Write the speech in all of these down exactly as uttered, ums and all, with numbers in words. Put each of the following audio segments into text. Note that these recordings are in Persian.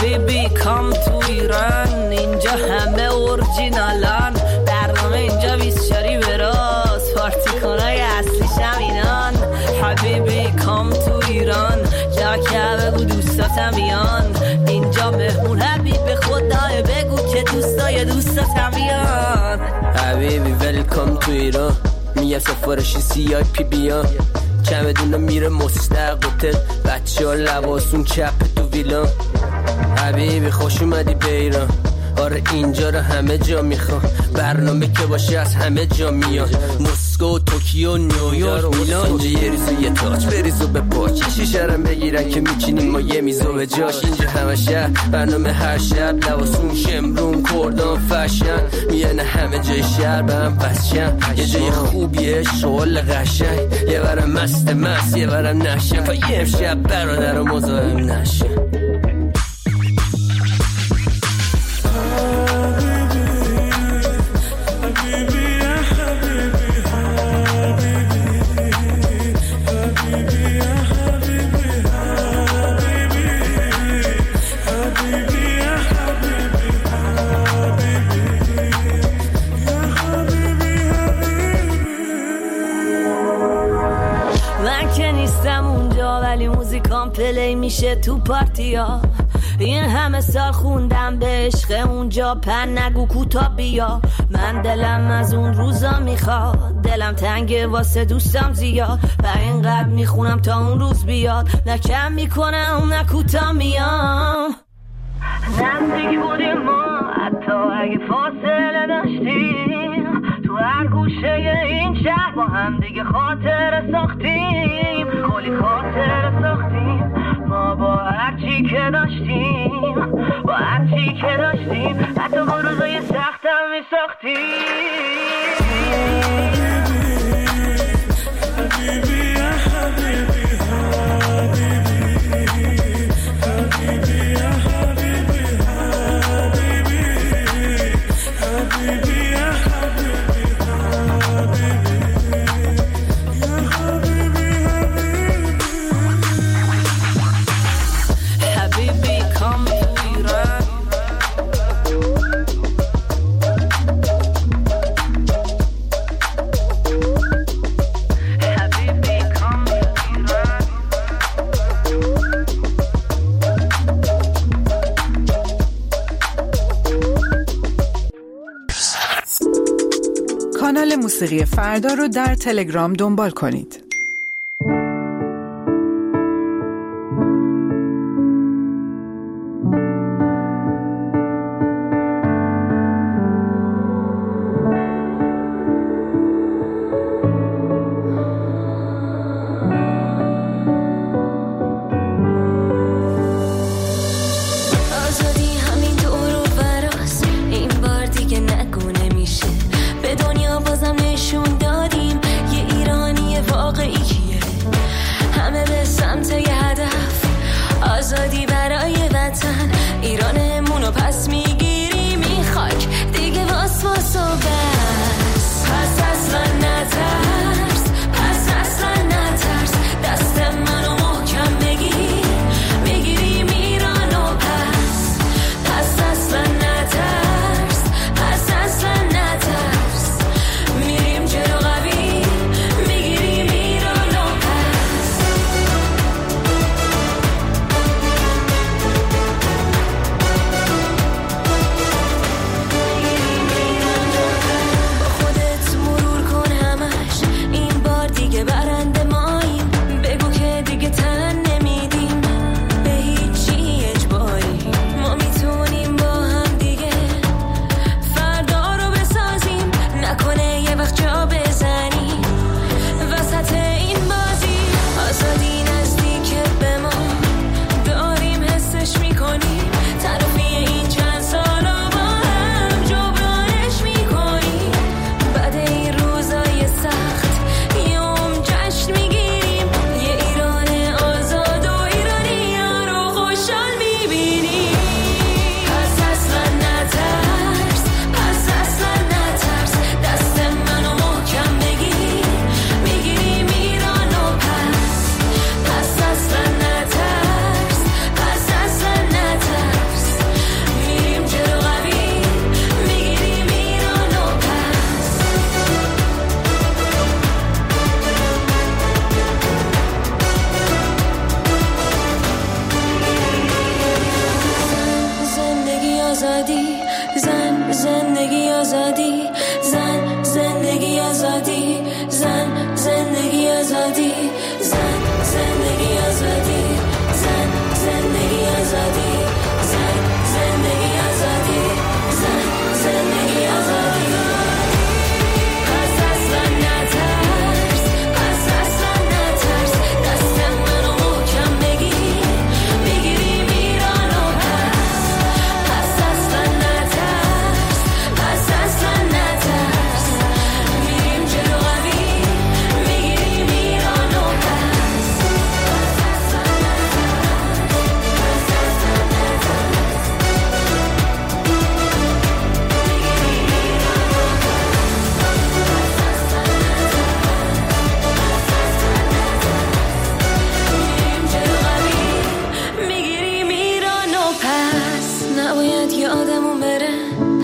حبیبی کام تو ایران، اینجا همه اورجینالان، برنامه اینجا بیست شاری براز، پارتی کنای اصلی شمینان. حبیبی کام تو ایران، جا که بگو دوستاتم بیان، اینجا مهمون حبیب خدای، بگو که دوستای دوستاتم بیان. حبیبی ویلکام تو ایران، میگم سفارشی سی آی پی بیان، چمدونا میره مستق هتل، بچه ها لباسون چپ تو ویلان. حبیبی خوش اومدی به ایران، آره اینجا رو همه جا میخوان، برنامه که باشه از همه جا میان، مسکو، توکیو، نیویورک، میلان. اینجا یه ریزو یه تاج بریزو به پاک، شیشه رم بگیرن که میچینیم ما یه میزو به جاش. اینجا همه شهر برنامه هر شب، لباسون شمرون کردان فشن، میانه همه جای شهر به هم وسشن، یه جای خوبیه شغل قشنگ، یه برم مست مست یه برم نشن، تا یه امشب برادر و مزاحم نشن. پلی میشه تو پارتیا، این همه سال خوندم به عشق اونجا، پن نگو کوتا بیا، من دلم از اون روزا میخواد، دلم تنگه واسه دوستم زیاد، و اینقدر میخونم تا اون روز بیاد، نه کم میکنم نه کوتا میام. نزدیک بودیم ما حتی اگه فاصله داشتیم، تو هر گوشه این شهر با هم دیگه خاطر ساختیم، کلی خاطر ساختیم ما با هرچی که داشتیم، با هرچی که داشتیم، حتی با روزای سختم می ساختیم. حبیبی یا حبیبی حبیبی یا حبیبی حبیبی یا حبیبی کانال موسیقی فردا رو در تلگرام دنبال کنید. به دنیا بازم نشون دادیم یه ایرانی واقعی.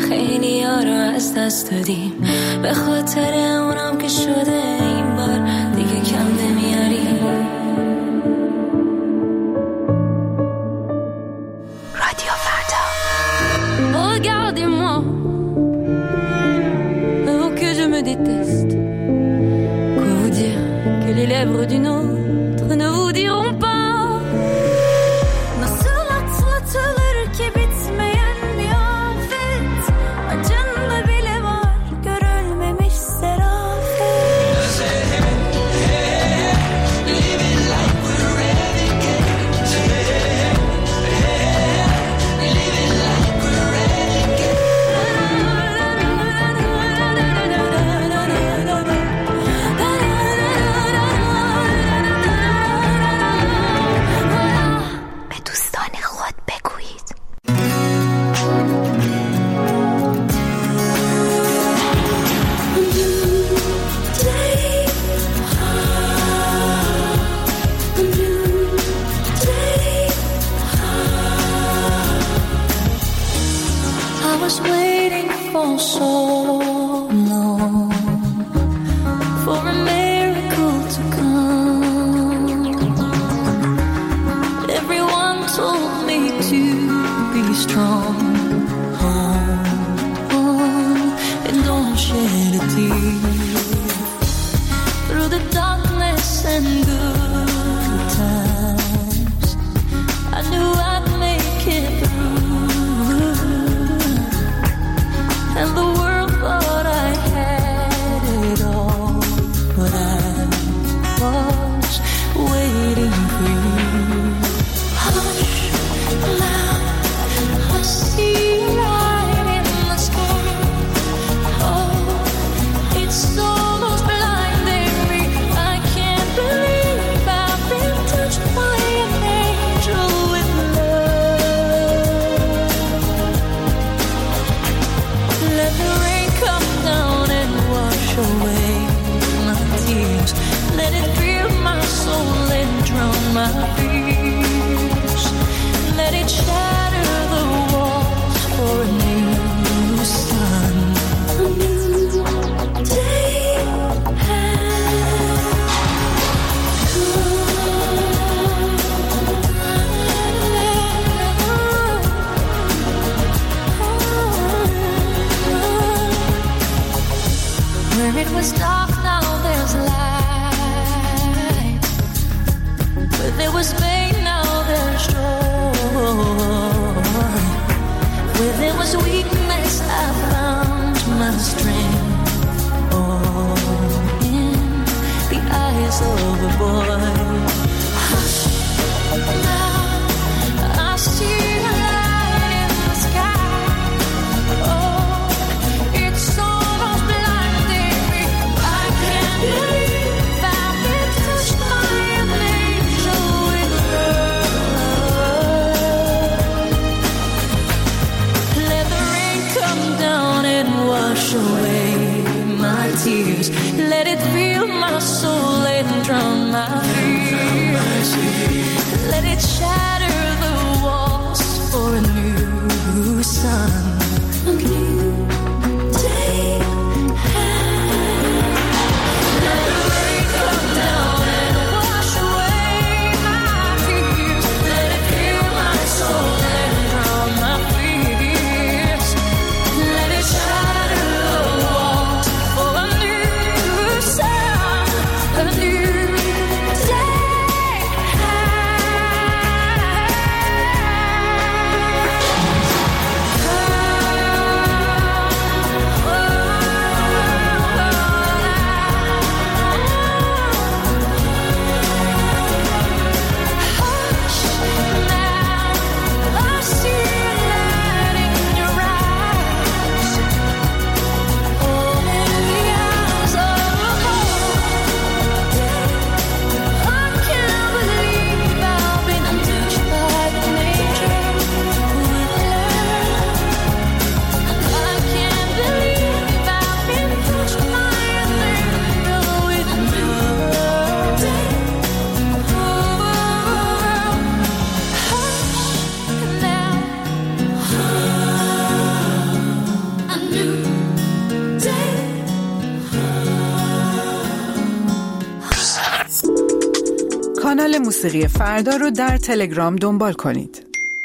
خیلی ها رو از دست دادیم به خاطر اونم که شده این بار دیگه کم نمیاریم. رادیو فردا. Regardez-moi, oh que je me déteste. Quoi vous dire que les lèvres d'une autre ne vous diront pas. A new day. کانال موسیقی فردا رو در تلگرام دنبال کنید.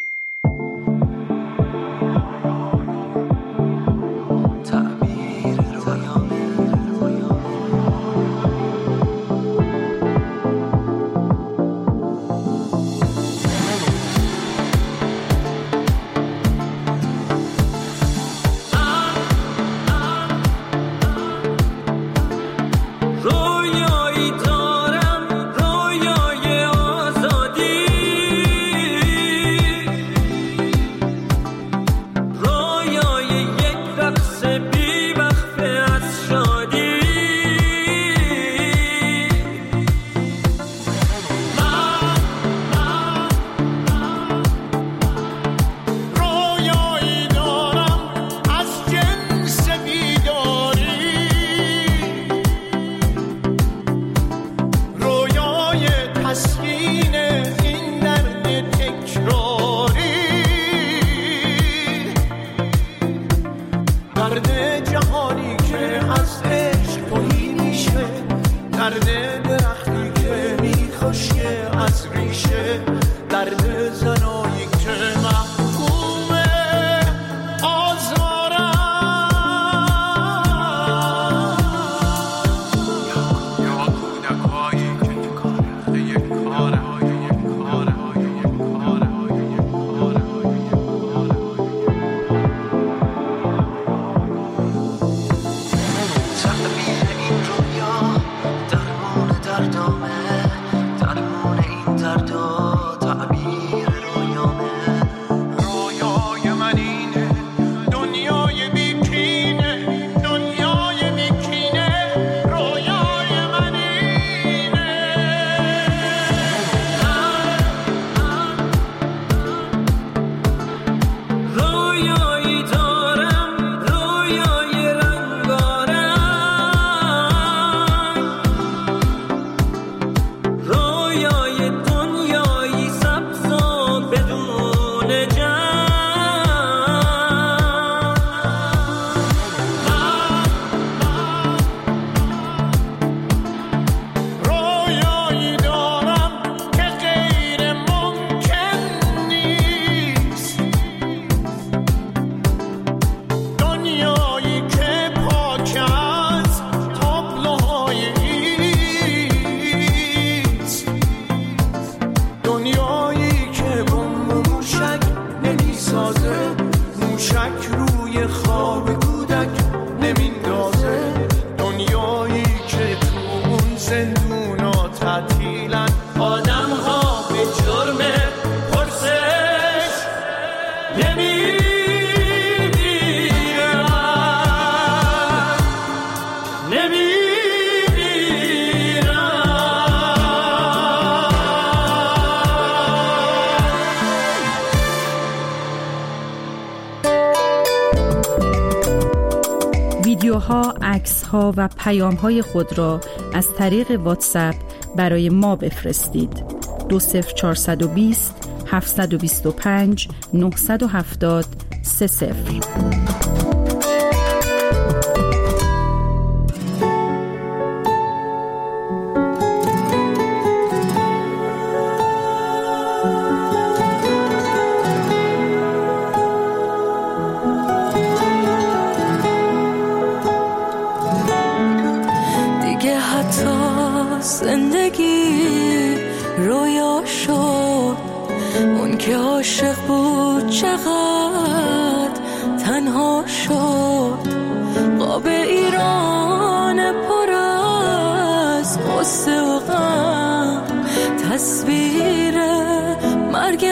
ویدیوها، عکس‌ها و پیام‌های خود را از طریق واتساپ برای ما بفرستید. دو صفر چهارصد و بیست هفتصد و بیست و پنج نهصد و هفتاد سه صفر. زندگی رویا شد، اون که عاشق بود چقدر تنها شد. قاب ایران پر از غصه و غم، تصویر مرگ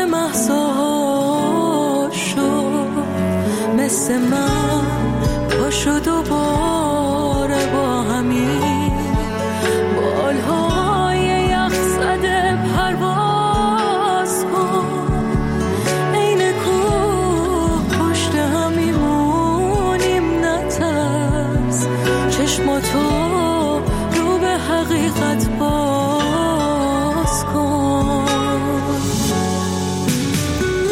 مهسا شد. مثل من پاشو دوباره با همین بالهای یخ زده پرواز کن. این کوه پشت هم میمونیم، نترس چشماتو رو به حقیقت باز کن.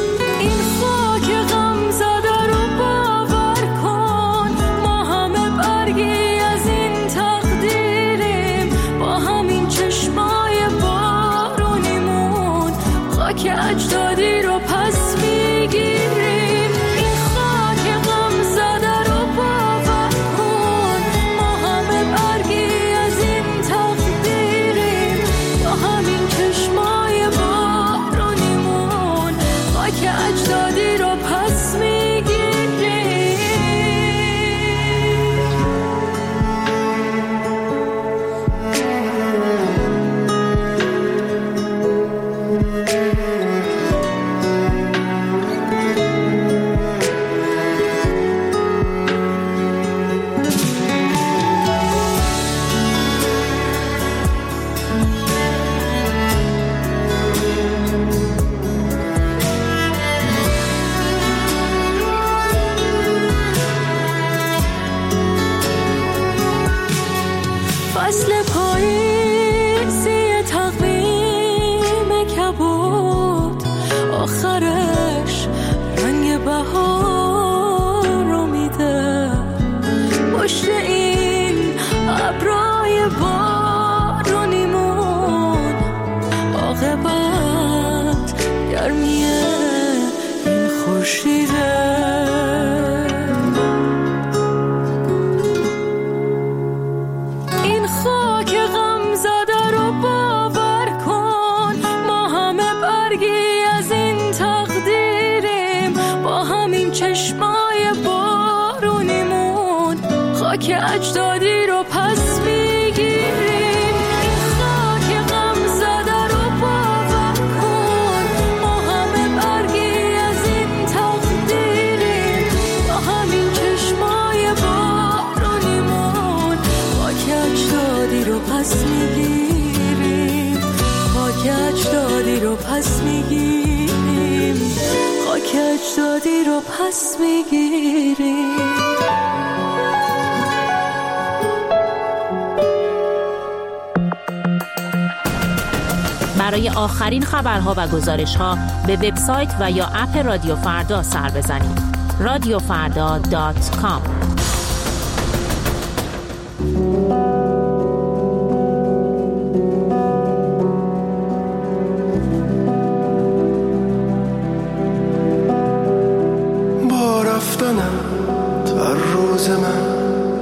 این خاک غم زده رو باور کن، ما همه پوشیده. این خاک غم زده رو باور کن، ما همه برگی از این تقدیریم، با همین چشمای بارونیمون خاک اجدادی رو پس میگیریم. این خاک غم زده رو باور کن، ما همه برگی از این تقدیریم، با همین چشمای بارونیمون خاک اجدادی رو پس میگیریم، خاک اجدادی رو پس میگیریم، خاک اجدادی رو پس میگیریم. برای آخرین خبرها و گزارش‌ها به وبسایت و یا اپ رادیو فردا سر بزنید. رادیو فردا دات کام. با رفتنم تا روز من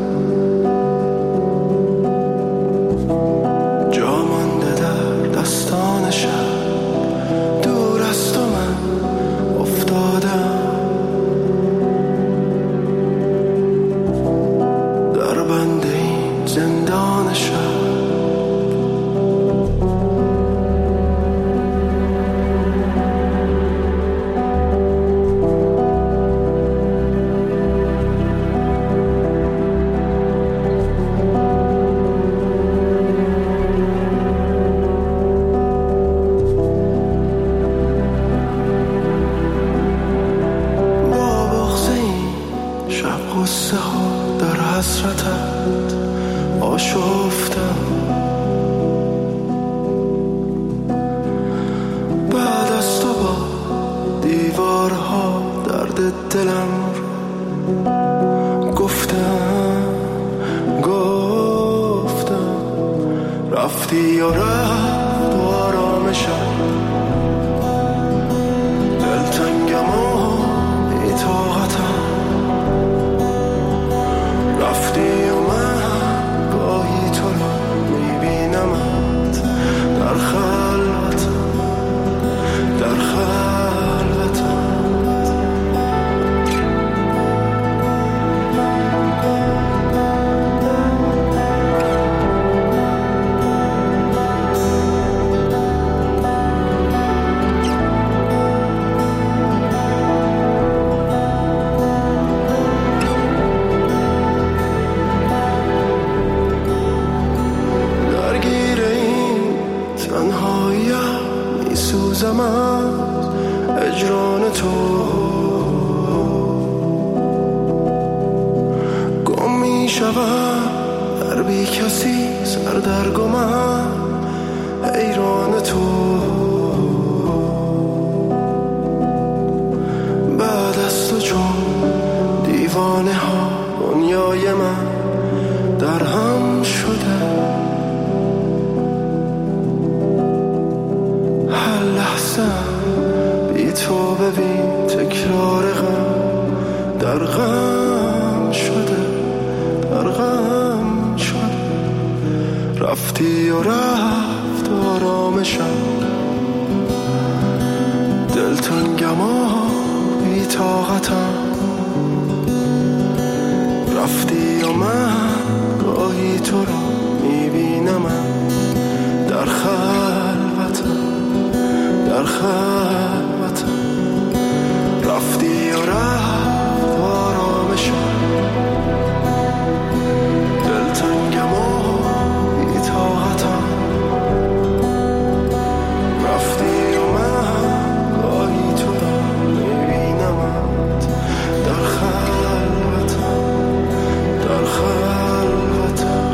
رفتی و رفت و آرامشم، دلتنگم و بی‌طاقتم، رفتی و من گاهی تو رو میبینمت در خلوتم، در خلوتم. اجران تو گم می شوم در بی کسی سردرگمم، حیران تو بعد از تو چون دیوانه ها دنیای من در هم شده. هر لحظه بی تو ببین تکرار غم در غم شده، در غم شده. رفتی و رفت آرامشم، دلتنگم و بی طاقتم، رفتی و من گاهی تو رو میبینم در خلوتم، در خلوتم. رفتی و رفت آرامشم، دلتنگم و بی‌طاقتم، رفتی و من گاهی تو رو میبینمت در خلوتم، در خلوتم.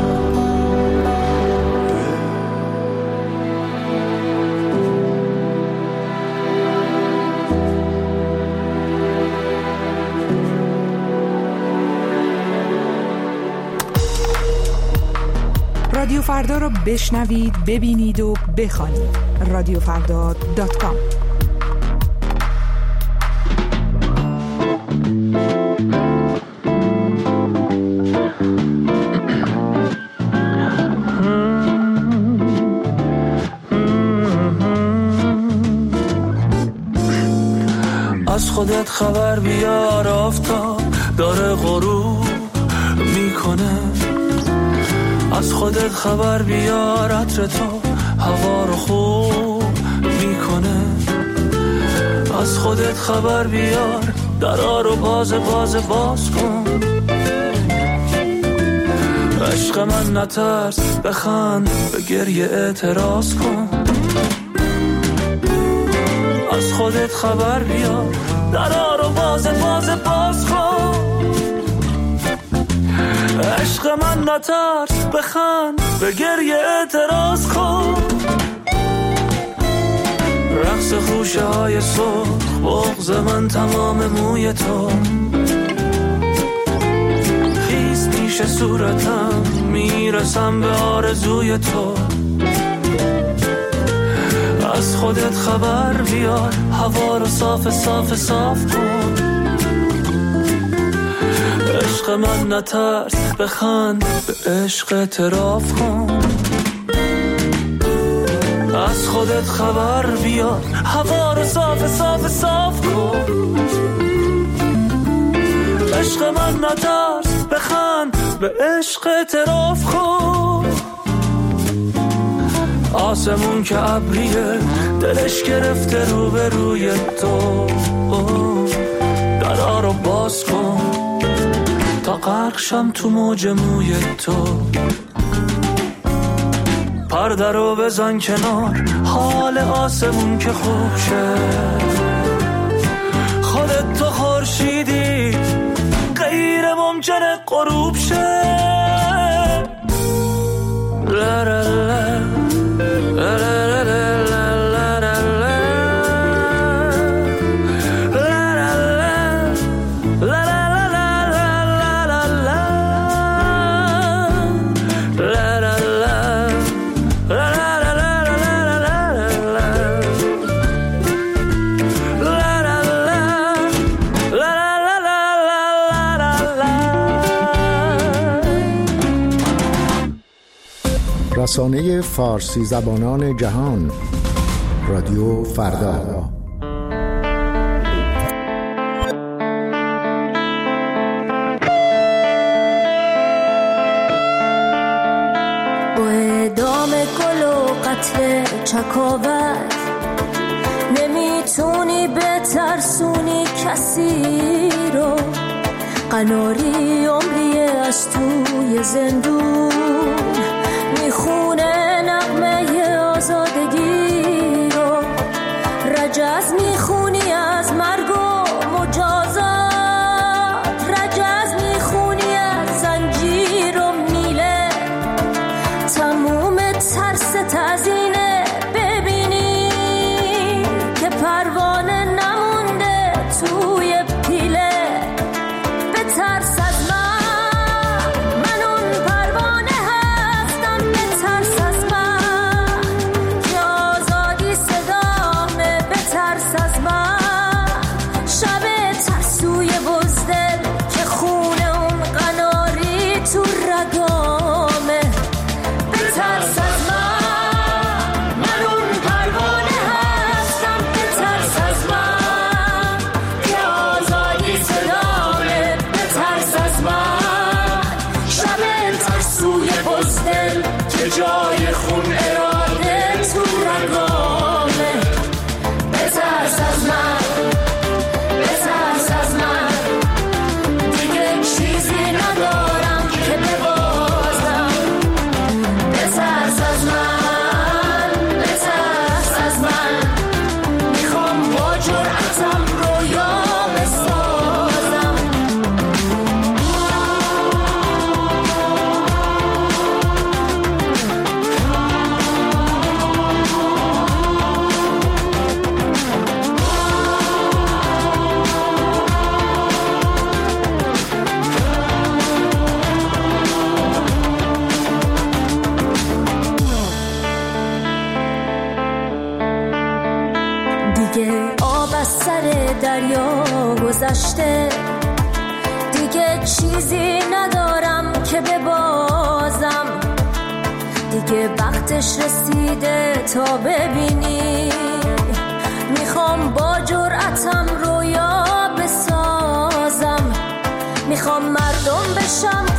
رادیو فردا رو بشنوید، ببینید و بخوانید. رادیو فردا دات کام. از خودت خبر بیار، آفتاب داره غروب میکنه. از خودت خبر بیار، عطر تو هوا رو خوب میکنه. از خودت خبر بیار، درا رو باز باز باز کن. عشق من نترس، بخند، به گریه اعتراض کن. از خودت خبر بیار، درا رو باز باز باز کن. عشق من نترس، بخند، به گریه اعتراض کن. رقص خوشه های سرخ، بغض من تمام موی تو. خیز پیش صورتم، میرسم به آرزوی تو. از خودت خبر بیار، هوا رو صاف صاف صاف کن. عشق من نترس، بخند، به عشق اعتراف کن. از خودت خبر بیار، هوا رو صاف صاف صاف کن. عشق من نترس، بخند، به عشق اعتراف کن. آسمون که ابریه، دلش گرفته رو به روی تو. درا رو باز کن تا غرق شم تو موج موی تو. پرده رو بزن کنار، حال آسمون که خوب شه. خودت تو خورشیدی، غیر ممکنه غروب شه. لا لا لا لا لا لا لا لا لا. رسانه فارسی زبانان جهان، رادیو فردا. با اعدام گل و قتل چکاور نمیتونی بترسونی کسی رو. قناری عمری از توی زندون میخونه نغمه آزادگی رو. رجز میخونی از مرگ و مجازات، رجز میخونی از زنجیر و میله. تموم ترس تزینه ببینی که پروانه نمونده توی پیله. به ترس از من، جای خون اراده تو رگامه. بترس از من، بترس از من، دیگه چیزی ندارم که ببازم. بترس از من، بترس از من، میخوام با جرأتم رویام بسازم. دریا گذشته، دیگه چیزی ندارم که ببازم. دیگه وقتش رسیده تا ببینی، میخوام با جرأتم رویا باشم